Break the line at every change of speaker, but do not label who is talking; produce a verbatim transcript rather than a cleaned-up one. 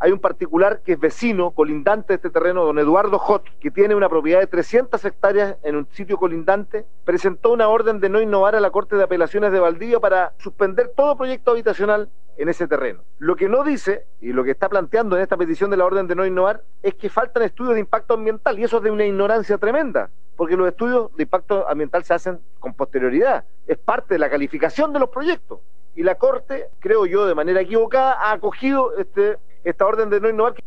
Hay un particular que es vecino, colindante de este terreno, don Eduardo Jot, que tiene una propiedad de trescientas hectáreas en un sitio colindante, presentó una orden de no innovar a la Corte de Apelaciones de Valdivia para suspender todo proyecto habitacional en ese terreno. Lo que no dice, y lo que está planteando en esta petición de la orden de no innovar, es que faltan estudios de impacto ambiental, y eso es de una ignorancia tremenda, porque los estudios de impacto ambiental se hacen con posterioridad, es parte de la calificación de los proyectos, y la Corte, creo yo, de manera equivocada, ha acogido este, esta orden de no innovar.